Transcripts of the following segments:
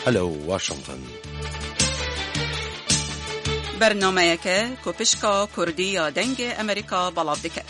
هلو واشنطن برنامه‌یک کوپشکا کردی یا دنگ امریکا بلاب دکت.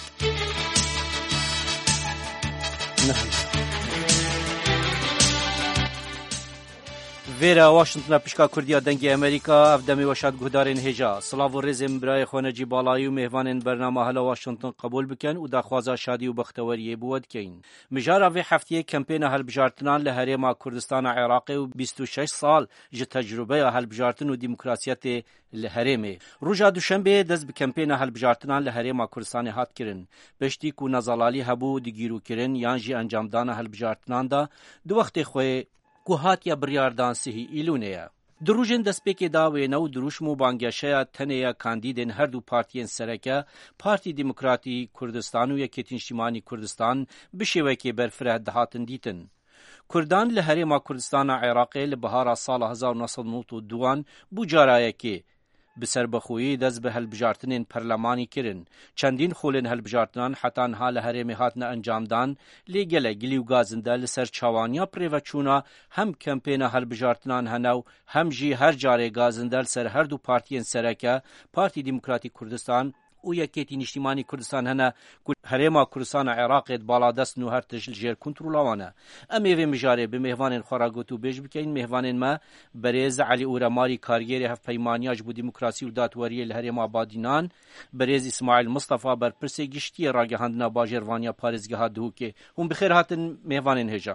ویرا واشنطن پشکا کردیا دنگ امریکا افدمی وشاد گهدارین هجا صلاف و رزم برای خانجی بالایی و مهوان برنامه هلا واشنطن قبول بکن و دخوازا شادی و بختوری بود کین مجارا و هفته کمپین هلبجارتنان لهرما کردستان عراقی و 26 سال ج تجربه هلبجارتن و دموکراسیت لهرمه روجا دوشنبه دز به کمپین هلبجارتنان لهرما کردستان هات کرن بشتی کو نزلالی هبو دیگیرو کرن یانجی انجام دان هلبجارتنان دا دو وقت خوی گوهاتیا بریاردان سهی ایلونیا. دروژن دسپیک داوی نو دروشمو بانگیشیا تنیا کاندیدین هر دو پارتیین سرکه پارتی دموکراتی کردستان و یکیت اجتماعی کردستان بشوی که برفره دهاتن دیتن. کردان لهرما کردستان عراقی لبهار سال 1992 بوجارای که بسر بخویی دز به هلبجارتنین پرلمانی کرن چندین خولن هلبجارتنان حتان حال هرمی هاتنا انجام دان لیگل گلیو گازنده لسر چوانیا پریوچونا هم کمپین هلبجارتنان هنو هم جی هر جاره گازنده لسر هر دو پارتیین سرکه پارتی دموکراتی کردستان و یکیتی اجتماعی کردستان هنه هرما کردستان عراق بالا دست نو هر تجل جیر کنترولوانه امی و مجاره به مهوان خراگوتو بیج بکین مهوان ما بریز علی اورماری کارگری هف پیمانیاج بو دموکراسی و داتواری الهرما بادینان بریز اسماعیل مصطفی بر پرسی گشتی راگهاندنا باجروانیا پارزگاه دوکه هم بخیر هاتن مهوان هجا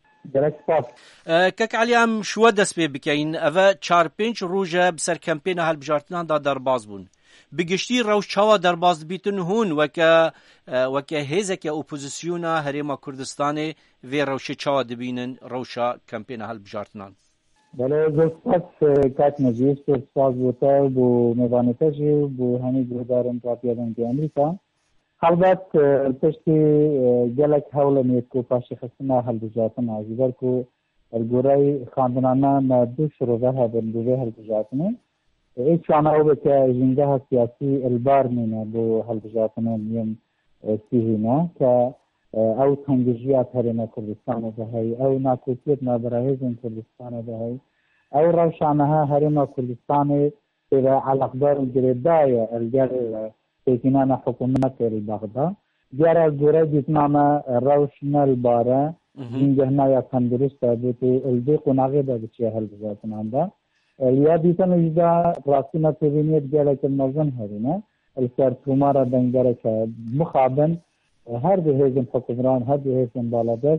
کک علیم شو دست بکین اوه 4-5 روزه بسر کمپین هلبجارتنان دا درباز بون بگشتی روش چاوا درباز بیتن هون وکه هزک اپوزیسیونا هرما کردستان و روش چاوا دبینن روشا کمپین هلبجارتنان بله زلفت کات مجلس ساز بوتا بو میوانتاجی بو همی گردارن پارتیادن که امریکا البته پشتی جلک حول میتکو پاشی خستنا هلبجارتن عزیزر کو الگورای خاندنانا ندوش رو به هدنگوه هلبجارتنه ایچ آنها او که جنگه سیاسی البار مینه بو هلبجارتنه میم سیهینه که او تنگیجیات هرما کردستان دهی او ناکوتیت نابراهیزن کردستان دهی او روشانها هرما کردستان به علاقدار گردای الگر تکنان حکومت البغدا جرا جوره جتنامه روشن الباره جنگه نایا تندرست بوده الدی قناغه داده چیه هلبجارتنان ده یا دیتن اجدا راسینا تبینیت گله که نظم هرینه السر تومارا دنگره که مخابن هر بهیزن حکمران هر بهیزن بالادست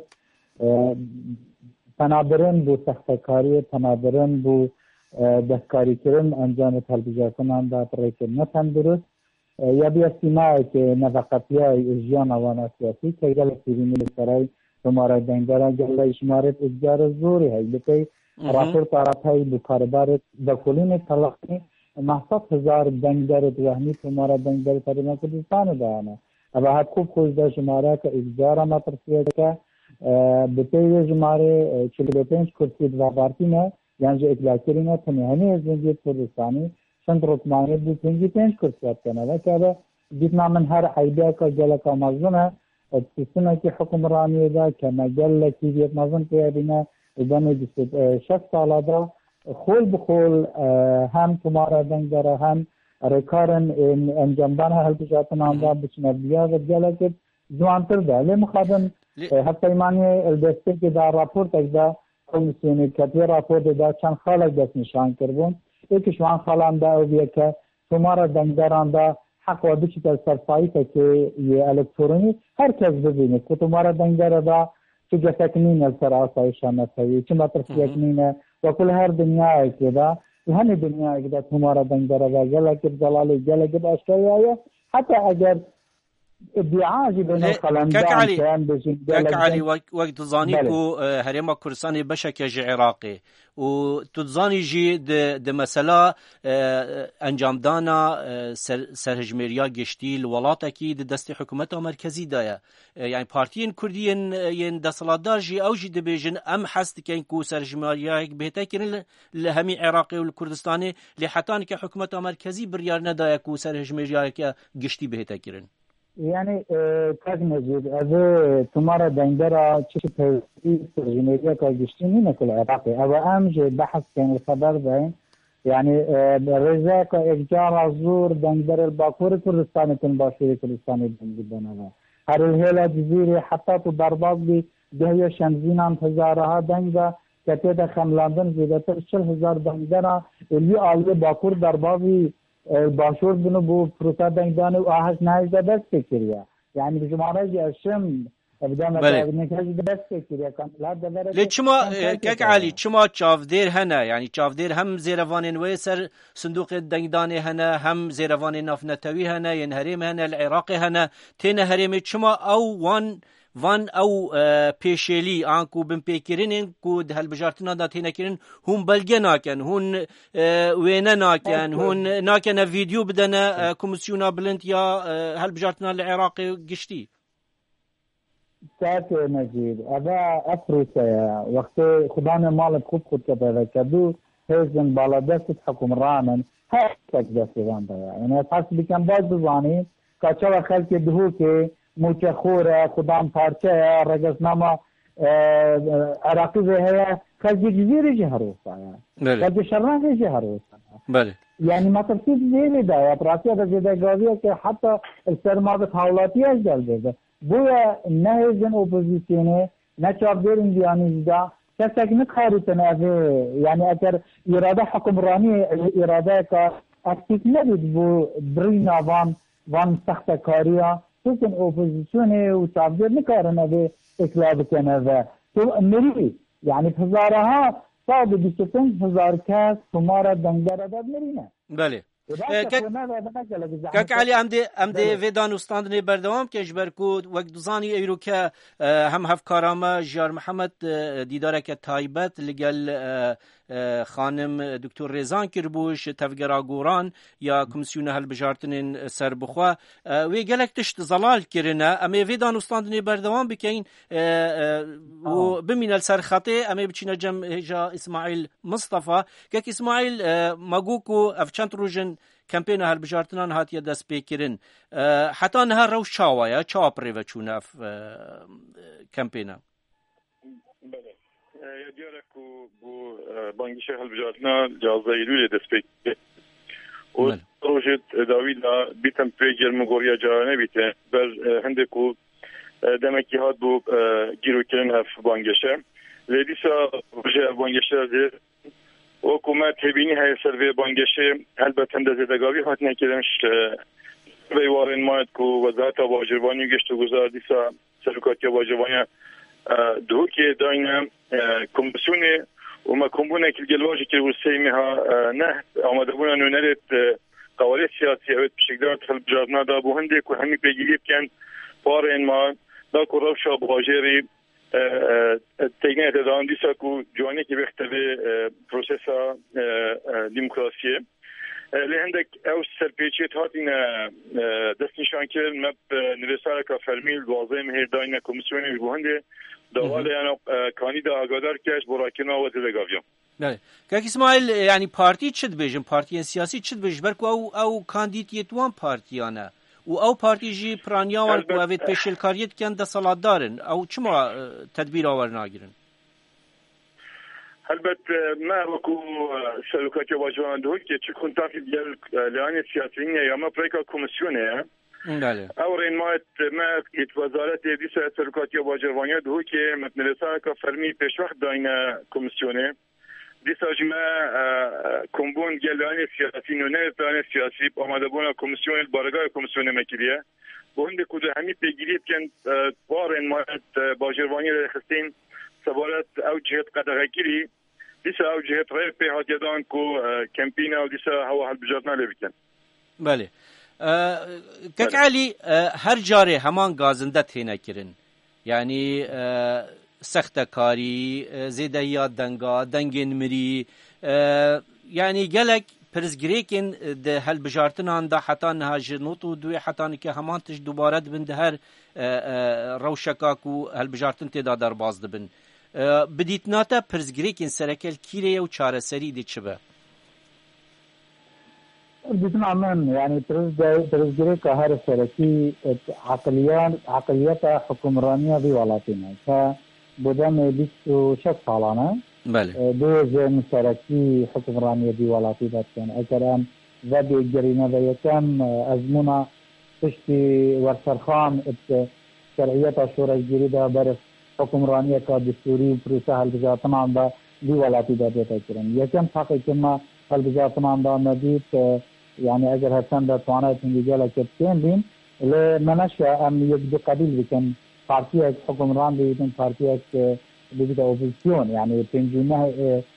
تنابرن بو سختکاری تنابرن بو دهکاری کرن انجام هلبجارتنان دا پریکن نتن درست یا بیا سیمایی که نفقتی های اجیان وانا سیاسی که گله تبینی سرای تومارا دنگره گله اشمارت اجار زوری هی بکی راپورت آراپای بکاربار دکولین تلقی محصد هزار دنگدار دوهمی تمارا دنگدار ترین کردستان دانه اما حد خوب خوزده شماره که اجزار ما ترسیه که بطیل شماره 45 کرسی دو بارتی نه یعنی اطلاعی نه تنهایی از زنجیت کردستانی چند رکمانی بود 55 کرسیات کنه که جتنا من هر عیده که جلک آمازونه تسنه که حکمرانی ده که مجل کیویت مازن پیادینه ادامه 6 ساله دا خول بخول هم تمارا دنگ داره هم رکارن انجام دان هلبجارتنان دا بچنه بیا و جلکت جوانتر ده لی مخادم حتی ایمانی الدسته که دا راپورت اجدا کمیسیونی کتی راپورت دا چند خالق دست نشان کربون ایک شوان خالان دا او بیا که تمارا دنگ داران دا حق و بچی تا سرفایی که یه الکترونی هر کس ببینه که تمارا دنگ داره دا چه جسکنین السر آسایشان نتوی چه مطرفیکنین و کل هر دنیای که دا همه دنیای که دا تمارا دنگ داره دا گلکت زلالی گلکت اشکایی آیا حتی اگر ادعاجی بین خلندان کن بشین کاک علی وقت ظانی کو هرما کردستان بشکج عراقی و تظانی جی د مثلا انجام دانا سرهجمریا گشتی الولاتا کی د دست حکومت مرکزی دایا یعنی پارتیین کردین ین دسلادار جی او جی دبیجن ام حست کن کو سرهجمریا بهتا کرن لهمی عراقی و کردستانی لحتان که حکومت مرکزی بریار ندایا کو سرهجمریا که گشتی بهتا کرن يعني کاج مجید اوه تمارا دنگرا چه توی ترجمه‌ای که گشتینی نکل عراقی اوه امج بحث کن خبر داین يعني رزا كإفجار زور دنجر الباكور كردستان باشوري كردستان بنا هر الهيلة جزيرة حتى تضربات بي جهية شمزينان هزارها دنجا كتيدا خملاندن زيادتر 40,000 دنجرا اللي آلية باكور ضربابي باشور بنو بو پروتا دنگدان و آهش نهجده دست بكريا يعني بجمعنا جي اشم لی چما که علی چما چافدیر هنه یعنی چافدیر هم زیروان وی سر صندوق دنگدان هنه هم زیروان نافنتوی هنه ین هریم هنه العراق هنه تین هریم چما او وان او پیشلی آنکو بن پیکرین کو هل بجارتنا دا تینه کرین هم بلگه ناکن هون وینه ناکن هون ناکن ویدیو بدن کمیسیونا بلند یا هل بجارتنا العراقی گشتی ساعت مجید ادا افروسه وقتی خدا مال خود که کدو هزن بالا دست حکمرانن هر تک دست وان دایا یعنی اساس بکن باید بزانی که چرا خلق دهو که موچه خوره خدام پارچه رگزنامه عراقی به خلق جزیره جهروسا خلق شرنه جهروسا بله يعني ما تفسير زي ده يا براسي هذا زي ده قاضي حتى السرمادة حولاتي أجدل ده بويا نهزن اوپوزیسیونه نچاب دیرین دیانی دا کسک نخارتن يعني اگر اراده حکمرانی اراده که اکتیک نبید بو برینا وان سخت کاریا توکن اوپوزیسیونه و چاب دیر نکارن اوه اکلاب کنه و تو مری يعني هزارها صاد 25,000 کس تمارا دنگره داد مرینه بله كاك علي امدي فيدان وستاندني بردوام كجبركود وقت دزاني ايرو ك هم هفكارما جار محمد ديدارك تايبت لقال خانم دكتور ريزان كربوش تفقرا قوران يا كومسيون هالبجارتنين سربخوا ويقالك تشت زلال كرنا امي فيدان وستاندني بردوام بكين وبمين السرخطي امي بچينا جم هجا اسماعيل مصطفى كاك اسماعيل ماغوكو افچانت روجن کمپین هالبجارتنان هاتیه دست پیکرین حتی نه روش چاوایا چاوا پریوه چونه اف کمپینا بله دیاره که بو بانگیش هالبجارتنان جازه ایلوی دست پیکرین و روشت داویدا بیتم پیگر مگوریا جانه بیته بر هنده که دمکی هات بو گیرو کرن هف بانگیشه لیدیسا روشه بانگیشه دیر حکومت هبینی های سروی بانگشه البته دزدگاوی هات نکردمش به وارن ماید که وزارت واجبانی گشت و گذار دیسا سرکاتی واجبانی دو که داینم کمیسیون و ما کمبونه که گلواجی که وسیمی ها نه آماده بودن و نرید قوانین سیاسی اوت بشکل خل بجارنا دا بو هنده که همی پیگیری بکن وارن ما دا که روشا باجری تکنیک دادن دیسا کو جوانی که بختبه پروسسا دموکراسیه لهندک او سرپیچیت هاتین دست نشان کرد مب نویسار که فرمیل واضح مهرداین کمیسیونی بوهنده دوال یعنی کاندیدا آگادار کش براکنا و زدگاویان بله که اسماعیل یعنی پارتی چد بیجن پارتی سیاسی چد بیج برکو او کاندیدیت وان پارتیانه و او پارتی جی پرانیاوان کو اوید پیشلکاریت کن ده صلاح دارن او چما تدبیر آور ناگیرن البته ما وکو سلوکاتی واجبان دو که چه کنتاقی دیل لیان سیاسیینه یا ما پریکا کمیسیونه بله او رینمایت ما ایت وزارت دیسا سلوکاتی واجبانی دو که متنرسان که فرمی پیشوقت داینه کمیسیونه دیسا جمع کمبون گلیان سیاسی نونه پلان سیاسی آماده بونا کمیسیون بارگاه کمیسیون مکیلیه و هنده کده همی پیگیریت کن وارن مایت باجروانی رخستین سوالت او جهت قدغه گیری دیسا او جهت غیر پیحات یدان که کمپینا و دیسا هوا حل بجاتنا لبکن بله کک علی هر جاره همان گازنده تینه کرن یعنی سخت کاری زیدهیات دنگین مری یعنی گلک پرزگریکن ده هل بجارتنان ده حتی نهاجرنوت و دوی حتی که همان تش دوباره دبن ده هر روشکاکو هل بجارتن تیدا در باز دبن بدیت ناتا پرزگریکن سرکل کیره و چاره سری دی چه به بدنا عمان يعني ترزقري كهر سركي عقليات حكمرانية في ولاتنا فبدأنا بيسو شك صالنا دوز مسركي حكمرانية في ولاتنا كان أكرام ذبي جرينا ذيكم أزمنا تشتي ورسرخان شرعية الشورى الجديدة برس حكمرانية كدستوري بروسها البجاتنا عند في ولاتنا بيتكرم يكم حقي كما البجاتنا عند مديت يعني اگر هستن در توانایت انگیجال کتکین بین لمنشا ام یک دو قبیل بکن پارتی اک حکمران بیدن پارتی اک بیدن اپوزیسیون يعني پنجونه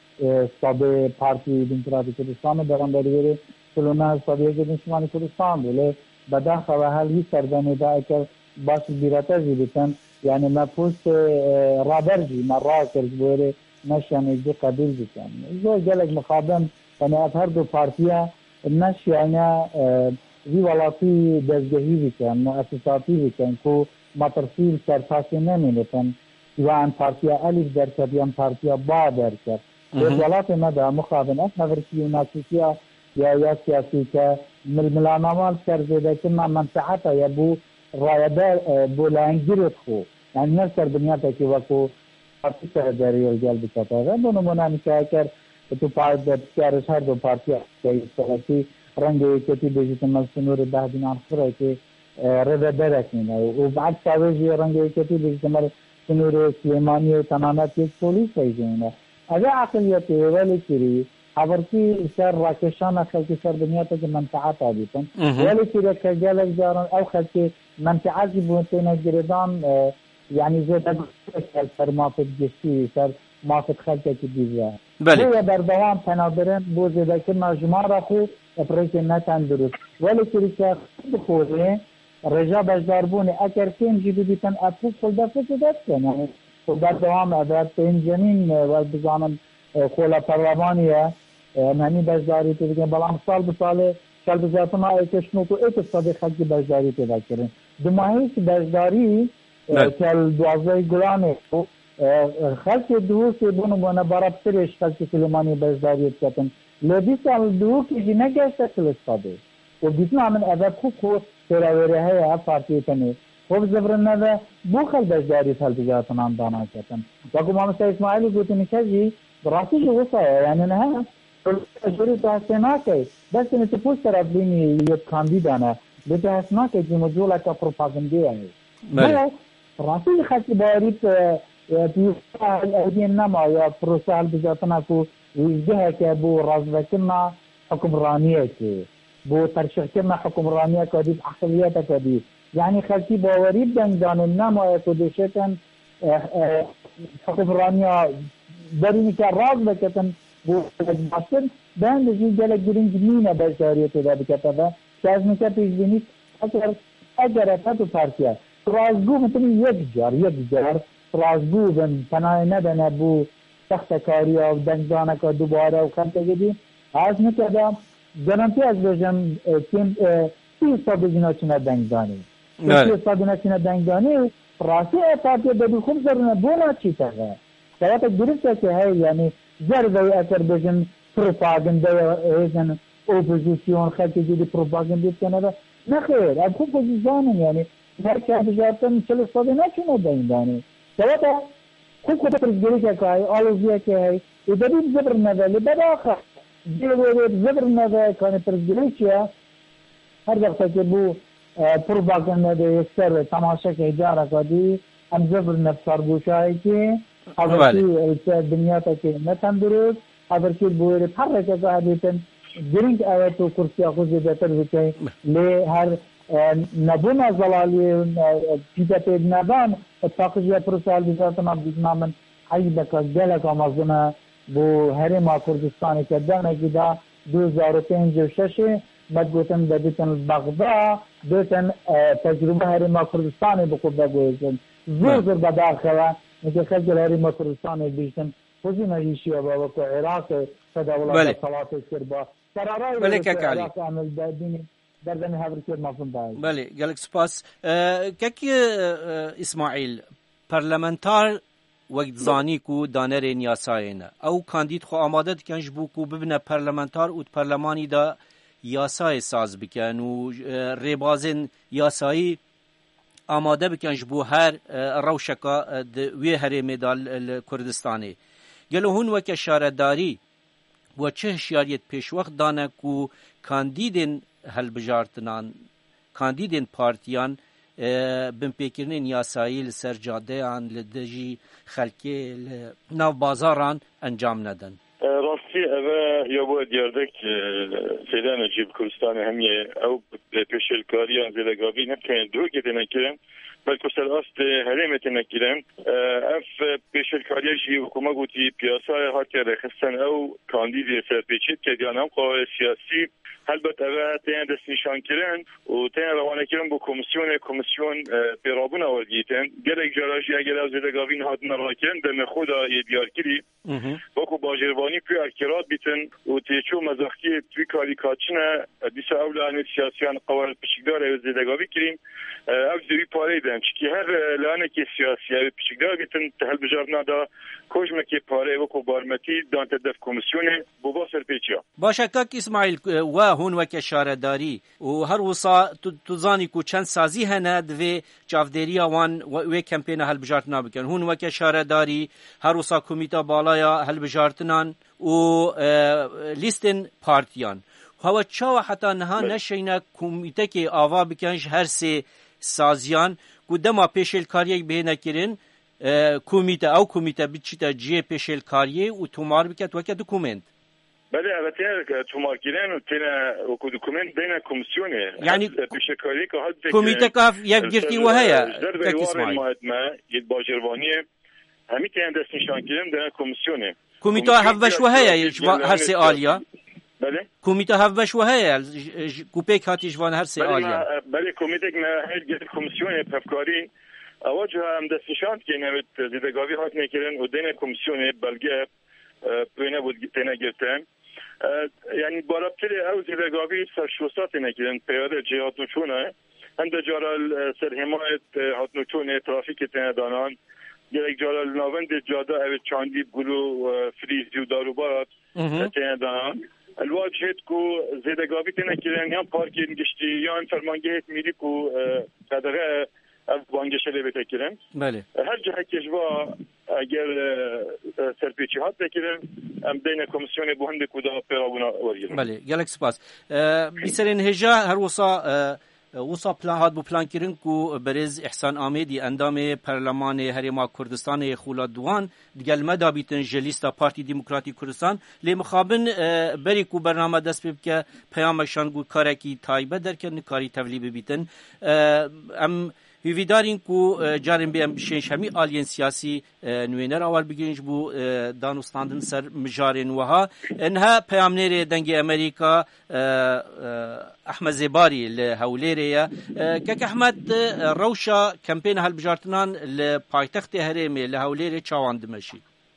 صابه پارتی دموکراتی کردستان دران داره سلونه صابه که شمالی کردستان بله بداخل و هل هی سردانه دا اکر باش بیراتجی بکن يعني مفوز رابرجي مرات كرجبوري نشان یک دو قبیل بکن زو جلق مخابم يعني اظهر دو پارتیا الناس يعني في ولاتي دزجهي بكن مؤسساتي بكن كو ما ترسيل سرفاسينه منتن سواء بارتيا ألف دركب يا بارتيا با دركب الولاتي مدى مخابن أفنفرسي وناسيسيا يا سياسي كململانوال سرزيده كنا منفعتا يبو رايدار بو لانجرد خو يعني نفسر بنياتا كي وكو پارتيا داري الجال بكتا دونو منامي كاكر تو پارت کارش هر دو پارتی که سرکی رنگ کتی بیشتر مسئول ده دینار خورده که رده درکنه و بعد سازی رنگ کتی بیشتر مسئول سلیمانی و تنانات یک پلیس ایجونه اگر عقلیتی ولی کری حبرتی سر راکشان خلکی سر دنیا تا که منفعت آبیتن ولی کری که جلک جارن او خلکی منفعتی بودن گردان يعني زي سر مافد جسي سر مافد خلقه كديزا هو بردوام تنابرين بوزي ذاك المجمار أخو أبريكي نتان دروس ولي كريكا بخوري رجا بجداربوني أكر كين جيبي بيتن أبوك كل دفع كدتكن يعني بردوام أبرد تين جنين والبزانم خولا برلمانية مهني بجداري تذكرين بلام سال بسالي شال بزاتنا ايكشنوكو ايك الصديق خلقي بجداري تذكرين دماهيش بجداري كال دوازي قراني خلق دو که بونو بنا برابرش خلق سلیمانی بزداریت کردن لبی سال دو که جنگ است کلستاده و بیشتر من اول خوب تراویره های پارتی تنی خوب زبرن نه بو خل بزداریت حال تجارت نام دانا کردن وقتی ما مثلا اسماعیلی گفتن که براستی جو وسا یعنی نه جوری تاسنا که بس نه تپوس طرف بینی یک کاندیدانه به تاسنا که موضوع لا پروپاگاندا است براستی خاطی باریت في النما يا بروسال بجاتنا كو وجهه كابو رازبكنا حكمرانيه كي بو ترشحكنا حكمرانيه كدي احصائيات كدي يعني خلتي باوريد دان النما كودشتن حكمرانيه دريني كرازبكتن بو باسن بان دي جل جرين جمينه بشاريه ده بكتبه لازم كتجني اجر فتو بارتيا رازبو مثل يجار رازبو بن پناه ندن بو سخت کاری و دنگدانه که دوباره و خلطه گدی از نکردم گرانتی از بجم کم 30% بجنا چنه دنگدانی 30% بجنا چنه دنگدانی راستی پارتی بدو خوب زرونه بونا چی تغه سوات درسته که هی یعنی زرده اکر بجن پروپاگنده ایزن اپوزیسیون خلطه گدی پروپاگنده کنه نخیر اب خوب بجزانن یعنی مرکه بجارتن 40% نچنه دنگدانی سواء كل ترجمة كاي أولوزيا كاي وبدي زبر نذا لبداخل زبر نذا كان ترجمة هذا كتبوا بروباغندا ده يكسر تماشا كإدارة كذي أم زبر نفسر بوشاي كي هذا كي الدنيا تكي نتندرس هذا كي بوير حركة كهذيتن جرينك أوتو كرسي أخذ بيتر بكي لهر نبونا زلالي كتاب نبان التاقية برسال بذاتنا بدنا من عيبك جلك ومظلمة بو هرم كردستان كدانا كده 2005 مدبوتن بدتن البغضاء دوتن تجربة هرم كردستان بقوة بوزن زور بداخلة مثل خلق هرم كردستان بيجتن خوزي نجيشي وباوكو عراق تداولات صلاة الكربا بله كاكالي دردن هاورکر مفهوم داره. بله گلک سپاس که اسماعیل پارلمانتار وقت زانی کو دانر نیاساینه او کاندید خو آماده کنج بو کو ببنه پارلمانتار او پارلمانی دا یاسای ساز بکن و ریبازن یاسایی آماده بکن جبو هر روشکا وی هرمی دال کردستانی گلو هون وک شارداری و چه هشیاریت پیش وقت دانه کو کاندیدین هلبجارتنان کاندیدین پارتیان بمپیکرنین یاسایی لسر جاده آن لدجی خلکی ناو بازاران انجام ندن راستی اوه یا باید یاردک سیدان جیب کردستان همیه او پیشلکاری آن زیلگابی نبتین دو گتنه کرن بلکه سر است هلیمتنه کرن اف پیشلکاری جی حکومت گوتی پیاسای هاتی رخستن او کاندیدی سرپیچید که دیانم قوای سیاسی البته اوه تین دست نشان کرن و تین روانه کرن با کمیسیون پیرابون آورگیتن گلک جاراجی اگر از زیلگابین هاتن راکن دم خدا ایدیار کری وکو باجروانی پی اکرات بیتن و تیچو مزاخی پی کاریکاتچنه دیسا اولان سیاسیان قوال پشکدار زیلگابی کریم او دوی پاره دن چکی هر لانه که سیاسی پشکدار بیتن تحل بجارنا دا کجمه که پاره وکو بارمتی دانت دف کمیسیون بوبا سرپیچیا باشه کاک اسماعیل و هون وک شارداری و هر وصا تزانی کو چند سازی هنه دوی چافدری وان و کمپین هل بجارتنا بکن هون وک شارداری هر وصا کمیته بالایا هل بجارتنان و لیستن پارتیان هوا چاو حتی نها نشینه کمیته که آوا بکنش هر سه سازیان قدما پیشلکاری بهینه کرن کمیته بچیتا جی پیشلکاری و تومار بکت وکه دوکومنت بله البته تومار کردن و تینا و دوکومنت بین کمیسیونه یعنی پیشلکاری که هات کمیته که یک گرتی و هیا که اسماعیل یک باجروانی همی تین دست نشان کردن در کمیسیونه کمیته هفوش و هیا هر سه آلیا بله کمیته هفوش و هیا کوپیک هاتی جوان هر سه آلیا بله کمیته که هر کمیسیونه پفکاری اواجه هم دست نشان که نوید زیدگاوی هات نکردن و دین کمیسیونه بلگه پوینه بود تینه گرتن یعنی بارابتر او زیدگاوی سرشوستات نکردن پیاده جهات نوچونه هنده جارال سرحمایت هات نوچونه ترافیک تینه دانان یک جارال ناوند جاده او چاندی بلو فریزی و داروبارات تینه دانان الواجهت کو زیدگاوی تینه کردن یا پارکین گشتی یا فرمانگهت میری کو قدره بانگشه لی بتکرن بله هر جهت کشوا اگر سرپیچی هات بکرن ام دین کمیسیون بوهند کودا پیرابونا ورگیرن بله گلک سپاس بیسرین هجا هر وصا پلان هات بو پلان کرن کو برز احسان آمیدی اندام پارلمان هرما کردستان خولا دوان دگل مدا بیتن جلیستا پارتی دموکراتی کردستان لی مخابن بری کو برنامه دست بک پیامشان گو کارکی تایبه درکن کاری تولیب بیتن ام هیویدارین کو جارن بیم شش همی آلین سیاسی نوینر اول بگیرنج بو دانستاندن سر مجارن وها انها پیامنر دنگ امریکا احمد زباری لهوليريا كك احمد روشا كامبين هالبجارتنان لپایتخت هرمی لهوليري چاوان دمشي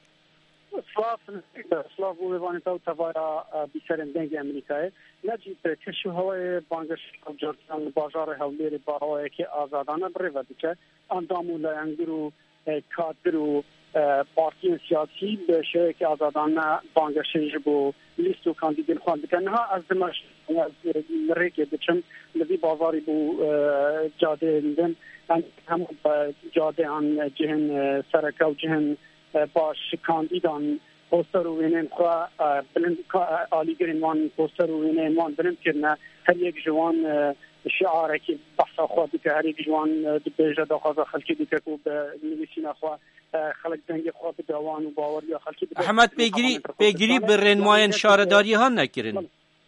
سلاف و وانتا تفایا بیشترین دنگ امریکایی نجیب کشو هوای بانگش جارتان بازار هوليري باهایی که آزادانه بروه دیگه اندامو لینگرو کادرو پارتی سیاسی به شیء که آزادانه بانگشش بو لیستو کاندیدین خواند کنها از دمشق از مرکه بچم لذی بازاری بو جاده دیدن هم جاده آن جهن سرکه و جهن باش کاندیدان پوستر و وینن خوا بلند عالی گرین وان پوستر و وینن وان بلند کرنه هر یک جوان شعاره که بحثا خوا دیگه هر یک جوان بیجه داخل خلکی دیگه کو به نویسین خوا خلق دنگ خوا به دوان و باور یا خلکی دیگه احمد پیگیری به رنماین شارداری ها نکرن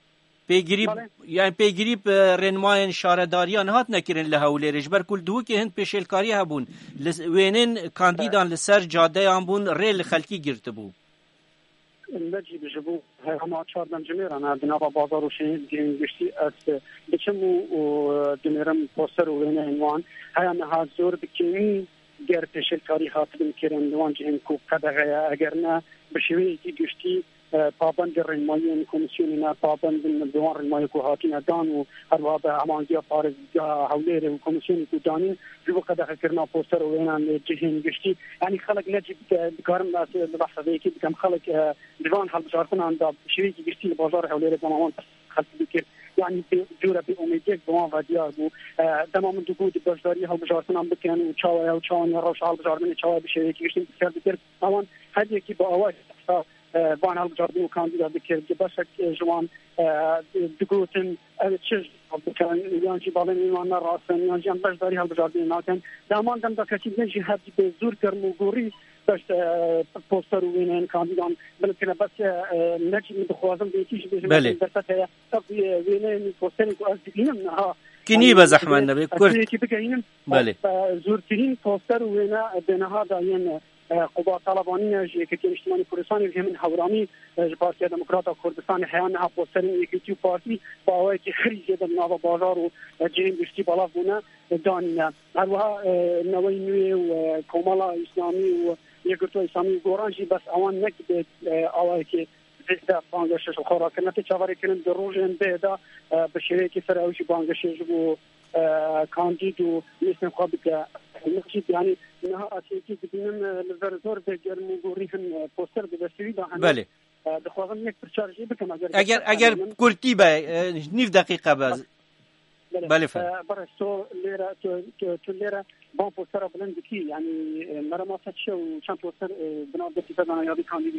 پیگیری به رنماین شارداری ها هات نکرن لهوليري بر کل دو که هند پیشلکاری هبون وینن کاندیدان لسر جاده هم بون ریل خلکی گرته بو نجی بجبو هما چهاردم جمیران دنابا بازار و شهید گشتی از بچمو و جمیرم پوستر و وینه انوان هیا نها زور بکنی گر پیشلکاری هاتبین کرن دوان جهن کو قدغه اگر نه بشوی کی گشتی پابند رنمایی کمیسیون پابند دوان رنمایی کو هاتین دان و هر وابه همانگی پارز هوليري و کمیسیون کو دانی جو قدغه کرنا پوستر و وینه جهن گشتی یعنی خلق نجی بکارم بحث به کی کم خلق دیوان حل بشارتن عند شوی کی گشتی بازار هوليري تماما خلفی بکر يعني جورا بأميديك بوان فاديار بو تمام دقود بجداري هالبجارتنا عم بكن وشاوية وشاوية روش هالبجار من شاوية بشيء كيشتم بسير بكر طبعا هذه كي بأواج بان هالبجارتنا وكانديدا بكر جباشك جوان دقوتن تشج بكن يانجي بالين يوانا راسن يانجي عم بجداري هالبجارتنا ناكن دامان دم دكتي نجي هاد بزور كرموغوري باش بوستر وين كانديدان بلكن بس نجي بخوازم بيتيش بله طب وين بوستر كأزدينم ها كني بزحمة النبي كرت بله زورتين بوستر وين بينها داين قبا طلباني كتير اجتماعي كردستاني هم هورامي بارتي ديمقراطا كردستان حيانها بوسترين يكتيو بارتي باوي كي خريج دنا بازار وجين بشتي بلافونا دانينا هروها نوي نوي وكمالا اسلامي ويقرتو اسلامي غورانجي بس اوان نكد اوي كي زيدا بانگشش خورا كنت چاوري كن دروجن بيدا بشريكي فراوشي بانگشش بو كانديدو يسن خابك نخشيت يعني انها اسيتي بدون الزرزور بجر مغوريهم بوستر بسويدا بله دخوازم یک پرچارجی بکم اگر کورتی به نیف دقیقه باز بله برای تو لیرا تو لیرا بان پوستر بلند کی یعنی مرا فتش و چند پوستر بنا دستی بدن یادی کاندیدی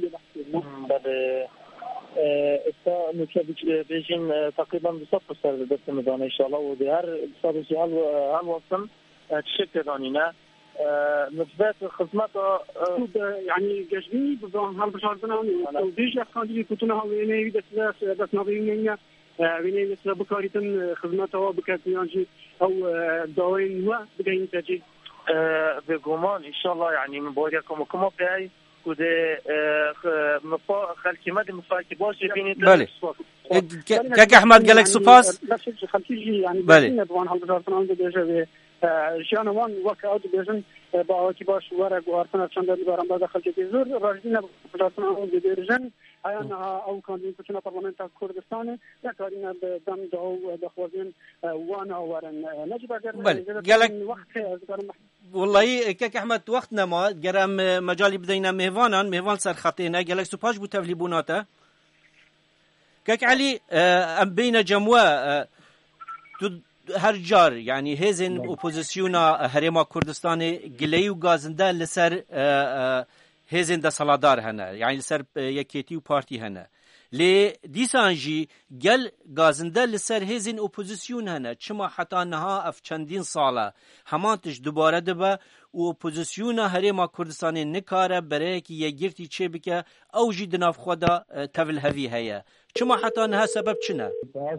بله استا نكتب بيجين تقريبا بصف صار دست مدان ان شاء الله ودهر صار شيء هل وصل تشكر دانينا نسبات خدمته يعني جشني بضم هل بشارتنا وديش كانديدي كنتنا ويني دس نبينا ويني دس بكاريتن خدمته بكاتيانجي او داوين و بجين تجي بقومان ان شاء الله يعني من بوريكم كما بهاي وده خلكي ما دي مفاكي باش بيني بله كاك احمد قالك سباس خلكي يعني بله طبعا هل بشارتنا عنده جانا وان وكاوت بيجن باوكي باش ورق وارتنا چند برام داخل كي زور راجدين بجاتنا بيرجن ايانا او كان كنا برلمان كردستان ذكرنا بدم دو دخوازين وانا ورن نجيب قالك والله كاك احمد وقتنا ما جرام مجالي بدينا مهوان سر خطينا قالك سوباج بو تفليبوناته كاك علي ام بين جموا هر جار يعني هزن اپوزیسیونا هرما کردستان گلی و گازنده لسر هزن ده سالادار هنه يعني لسر یکیتی و پارتی هنه لی دیسانجی گل گازنده لسر هزن اپوزیسیون هنه چما حتی نها اف چندین ساله همانتش دوباره دبه و اپوزیسیونا هرما کردستان نکاره برای که یگirti چه بکه او جی دناف خدا تول هوی هیا چما حتی نها سبب چنه؟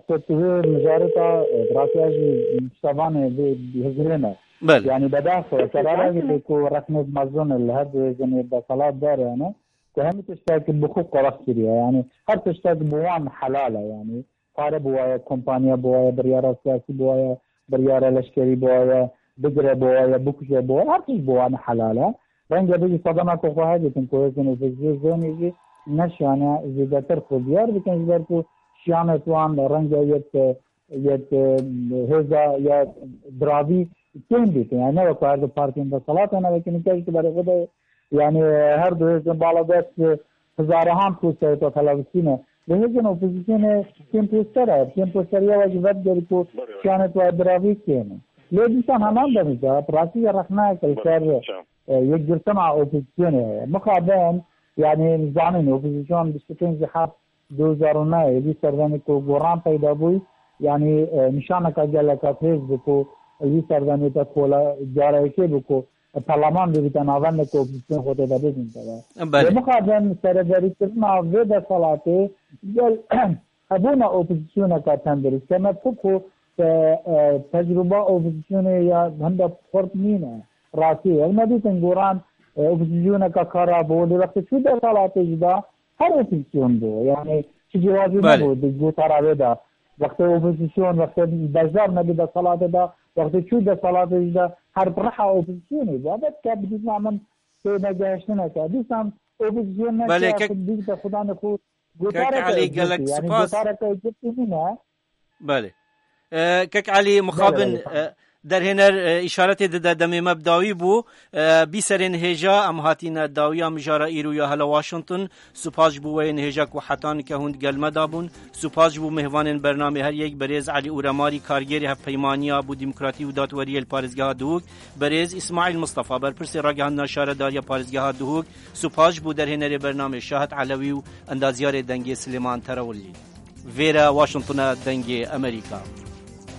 مجارتا براسیاج مشتبانه بهزرینه يعني بدافع كرارة يكون رسم مزون الهد زين الصلاة دار يعني كهم تشتاك بخوق قرصية يعني هر تشتاك بوان حلالة يعني قارب بوايا كومبانيا بوايا بريارة سياسي بوايا بريارة لشكري بوايا بقرة بوايا بكشة بوايا هر تش بوان حلالة رنجة بيجي صدمة كوهاجة تنكويسين في زوني نشانه زیادتر خوبیار بکن زیادتر شیانه توان رنگ یت هزا یا دراوی کن بیت یعنی نه وقت پارتی اند صلاة نه لیکن کاری که برای خود یعنی هر دو هزا بالادست هزاران پوستر تو خلاصینه لهجن اپوزیسیون کم پوستر یا واجبات داری کو شیانه تو دراوی کنه لیکن همان دمیجا پراسی رخنه کلشر یک جرتمع اپوزیسیونه مخابن يعني نزانين اوپوزيشن بشكل زحف 2009 يدي سرداني کو گوران پیدا بوي يعني نشانه کا جلکات حزب کو يدي سرداني تا کولا جاره کې بکو پارلمان دې تناوان کو اوپوزيشن هوته ده دي مخابن سرداري تسمع ودا صلاته جل ابونا اوپوزيشن کا تندر كما فكو تجربه اوپوزيشن يا هنده فرق مين راسي المدي تنگوران اوپوزیسیون کا خراب ہو لے وقت شو ده صلاته جدا هر اوپوزیسیون دو يعني شي جوابي ما دو ترى ده وقت اوپوزیسیون وقت بازار نبي ده صلاته ده وقت شو ده صلاته جدا هر برحه اوپوزیسیون بعد كاب بيسمع من نجاشنا كده سام اوپوزیسیون بله که خدا نخو كك علي قالك سباس بله كك علي مخابن در هنر اشارت ده دم مبداوی بو بیسرین هجا ام هاتین داویا مجارا ایرو یا هلا واشنطن سپاس بو وین هجا کو حتان که هند گلمه دابون سپاس بو مهوان برنامه هر یک بریز علی اورماری کارگری هف پیمانیا بو دموکراتی و دادوری پارزگاه دوک بریز اسماعیل مصطفی برپرس راگهان ناشاره داریا پارزگاه دوک سپاس بو در هنر برنامه شاهد علوی و اندازیار دنگ سلیمان تراولی ویرا واشنطن دنگ امریکا